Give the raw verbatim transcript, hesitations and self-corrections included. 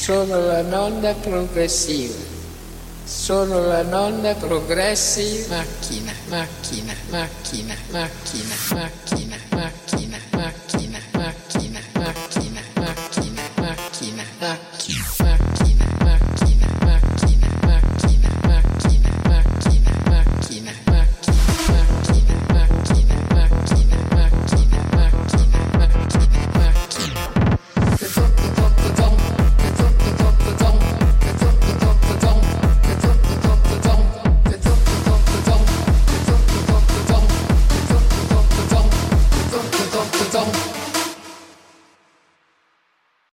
Sono la nonna progressiva. Sono la nonna progressiva. Macchina, macchina, macchina, macchina, macchina, macchina.